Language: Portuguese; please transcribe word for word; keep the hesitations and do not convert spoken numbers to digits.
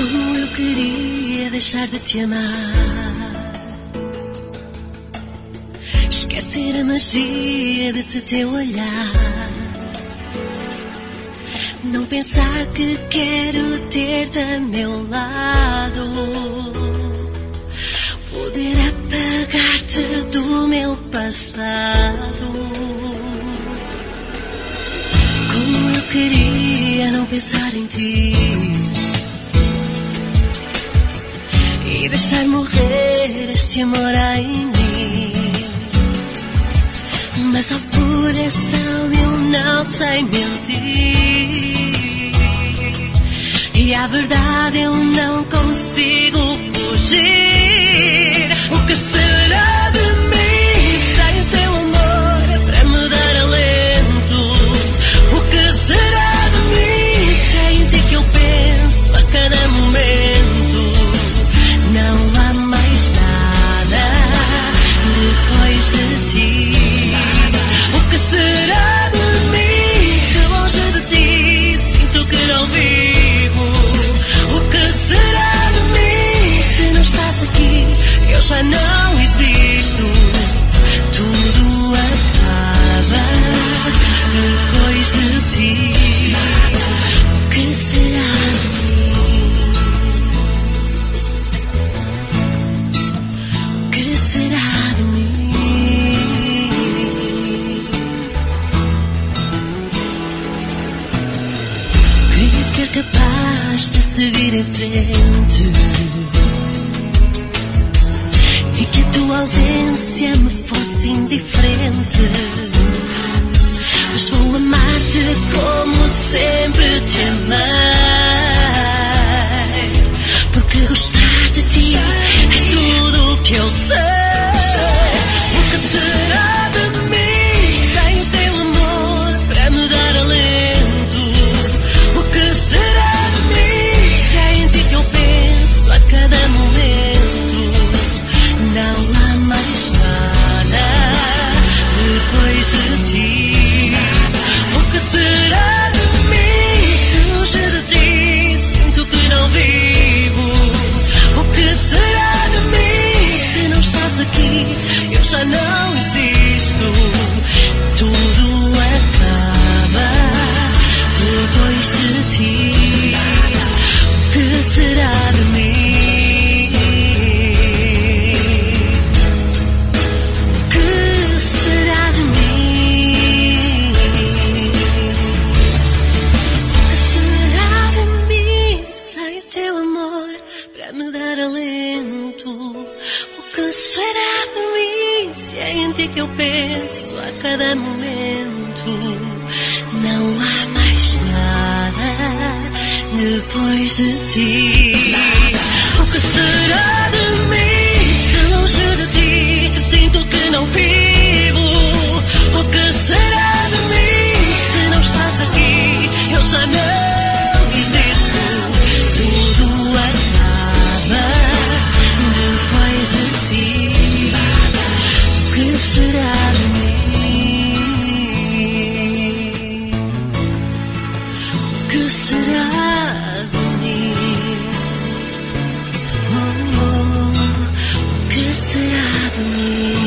Como eu queria deixar de te amar, esquecer a magia desse teu olhar, não pensar que quero ter-te a meu lado, poder apagar-te do meu passado. Como eu queria não pensar em ti e deixar morrer este amor em mim. Mas ao coração eu não sei mentir, e a verdade eu não consigo fugir. O que será de mim sem o teu amor para me dar alento? O que será de mim sem ti que eu penso a cada momento? Não há mais nada depois de ti. O que será de mim se longe de ti sinto que não vivo? O que será de mim se não estás aqui? Eu já não existo. Tudo acaba depois de ti. O que será de mim? O que será de mim? Queria ser capaz de seguir em frente e que a tua ausência me fosse indiferente. Mas vou amar-te como sempre te amei, porque gostar de ti é tudo o que eu sei. O que será de mim sem o teu amor para me dar alento? O que será de mim se é em ti que eu penso a cada momento? Não há mais nada depois de ti. O que será de mim se longe de ti sinto que não vivo? O que será de mim se não estás aqui? Eu já não existo. Tudo acaba depois de ti. O que será de mim? O que será de mim? O que será de mim sem o teu amor para me dar alento? O que será de mim se é em ti que eu penso a cada momento? Não há mais nada depois de ti. O que será de mim se longe de ti sinto que não vivo? O que será de mim se não estás aqui? Eu já não existo. Tudo acaba depois de ti. O que será de mim? O que será de mim? Oh, oh, o que será de mim?